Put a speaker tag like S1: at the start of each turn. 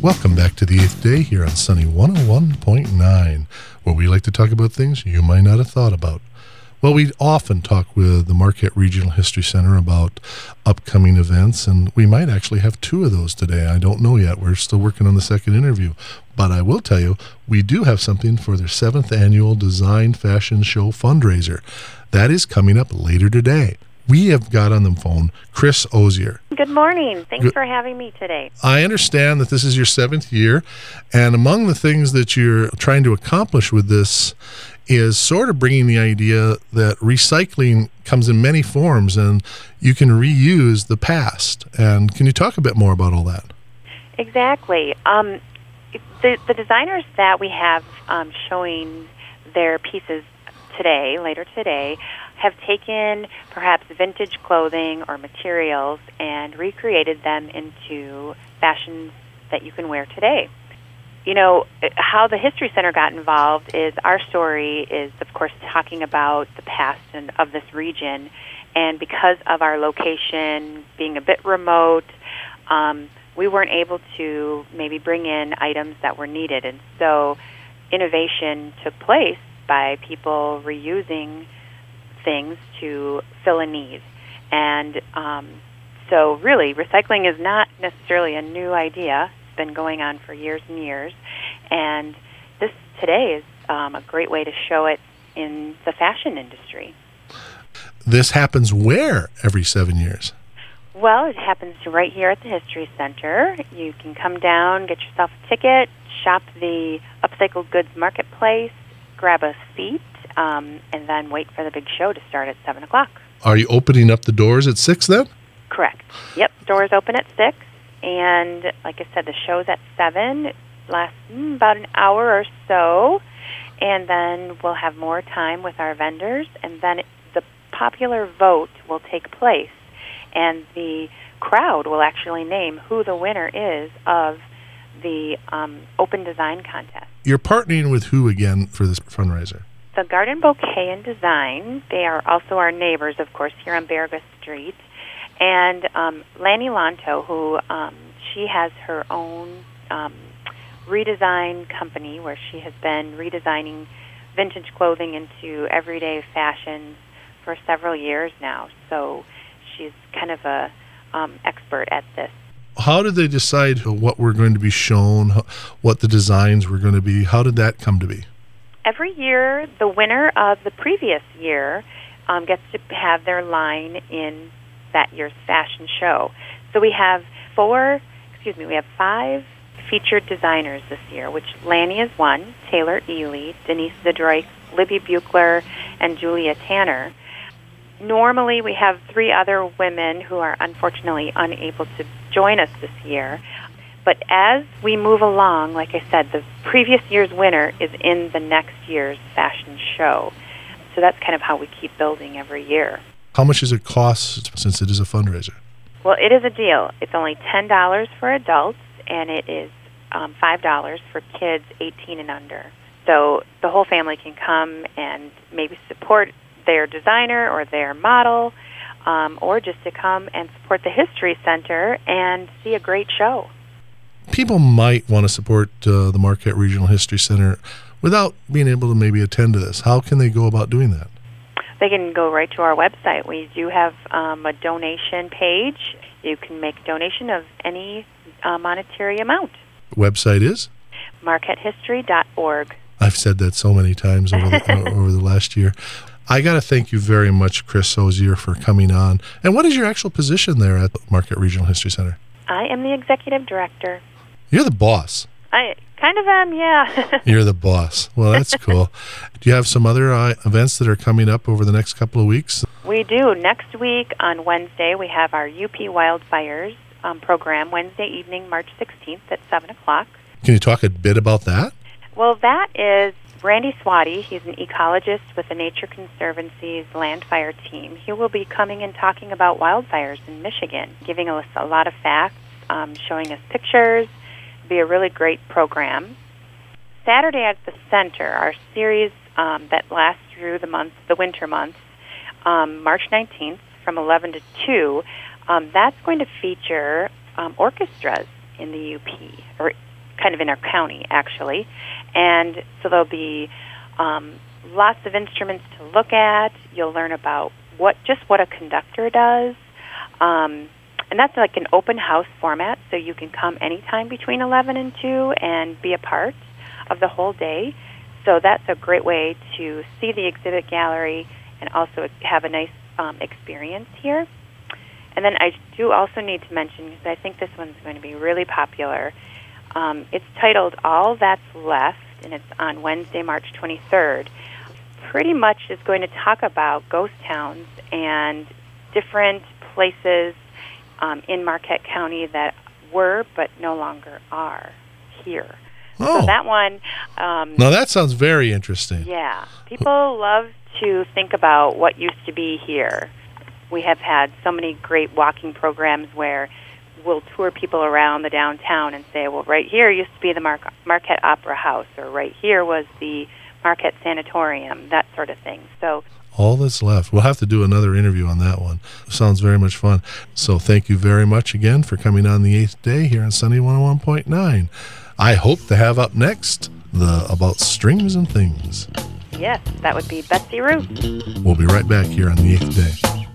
S1: Welcome back to the 8th Day here on Sunny 101.9, where we like to talk about things you might not have thought about. Well, we often talk with the Marquette Regional History Center about upcoming events, and we might actually have two of those today. I don't know yet. We're still working on the second interview. But I will tell you, we do have something for their 7th annual Design Fashion Show fundraiser. That is coming up later today. We have got on the phone Chris Ozier.
S2: Good morning. Thanks for having me today.
S1: I understand that this is your 7th year, and among the things that you're trying to accomplish with this is sort of bringing the idea that recycling comes in many forms and you can reuse the past. And can you talk a bit more about all that?
S2: Exactly. The designers that we have showing their pieces today, later today, have taken perhaps vintage clothing or materials and recreated them into fashions that you can wear today. You know, how the History Center got involved is our story is, of course, talking about the past and of this region. And because of our location being a bit remote, we weren't able to maybe bring in items that were needed. And so innovation took place by people reusing things to fill a need. And so really, recycling is not necessarily a new idea. It's been going on for years and years. And this today is a great way to show it in the fashion industry.
S1: This happens where every 7 years?
S2: Well, it happens right here at the History Center. You can come down, get yourself a ticket, shop the Upcycled Goods Marketplace, grab a seat, and then wait for the big show to start at 7 o'clock.
S1: Are you opening up the doors at 6 then?
S2: Correct. Yep, doors open at 6, and like I said, the show's at 7. It lasts about an hour or so, and then we'll have more time with our vendors, and then the popular vote will take place, and the crowd will actually name who the winner is of the open design contest.
S1: You're partnering with who again for this fundraiser?
S2: The Garden Bouquet and Design. They are also our neighbors, of course, here on Baraga Street. And Lanny Lanto, who she has her own redesign company where she has been redesigning vintage clothing into everyday fashions for several years now. So she's kind of a expert at this.
S1: How did they decide what were going to be shown, what the designs were going to be? How did that come to be?
S2: Every year, the winner of the previous year gets to have their line in that year's fashion show. So we have 5 featured designers this year, which Lanny is one, Taylor Ely, Denise Zedroik, Libby Buchler, and Julia Tanner. Normally, we have 3 other women who are unfortunately unable to join us this year. But as we move along, like I said, the previous year's winner is in the next year's fashion show. So that's kind of how we keep building every year.
S1: How much does it cost since it is a fundraiser?
S2: Well, it is a deal. It's only $10 for adults, and it is $5 for kids 18 and under. So the whole family can come and maybe support their designer or their model, or just to come and support the History Center and see a great show.
S1: People might want to support the Marquette Regional History Center without being able to maybe attend to this. How can they go about doing that?
S2: They can go right to our website. We do have a donation page. You can make a donation of any monetary amount.
S1: The website is?
S2: MarquetteHistory.org.
S1: I've said that so many times over the last year. I got to thank you very much, Chris Ozier, for coming on. And what is your actual position there at the Marquette Regional History Center?
S2: I am the executive director.
S1: You're the boss.
S2: I kind of am, yeah.
S1: You're the boss. Well, that's cool. Do you have some other events that are coming up over the next couple of weeks?
S2: We do. Next week on Wednesday, we have our UP Wildfires program, Wednesday evening, March 16th at 7 o'clock.
S1: Can you talk a bit about that?
S2: Well, that is Randy Swati. He's an ecologist with the Nature Conservancy's Land Fire team. He will be coming and talking about wildfires in Michigan, giving us a lot of facts, showing us pictures. It'll be a really great program. Saturday at the Center, our series that lasts through the winter months, March 19th from 11 to 2, that's going to feature orchestras in the UP, or kind of in our county, actually. And so there'll be lots of instruments to look at. You'll learn about what a conductor does. And that's like an open house format, so you can come anytime between 11 and 2 and be a part of the whole day. So that's a great way to see the exhibit gallery and also have a nice experience here. And then I do also need to mention, because I think this one's going to be really popular, it's titled All That's Left, and it's on Wednesday, March 23rd. Pretty much is going to talk about ghost towns and different places in Marquette County that were but no longer are here.
S1: Oh.
S2: So that one...
S1: now that sounds very interesting.
S2: Yeah. People love to think about what used to be here. We have had so many great walking programs where we'll tour people around the downtown and say, well, right here used to be the Marquette Opera House, or right here was the Marquette Sanatorium, that sort of thing. So
S1: All That's Left. We'll have to do another interview on that one. Sounds very much fun. So thank you very much again for coming on the 8th day here on Sunny 101.9. I hope to have up next the About Strings and Things.
S2: yes, that would be Betsy Root.
S1: We'll be right back here on the 8th day.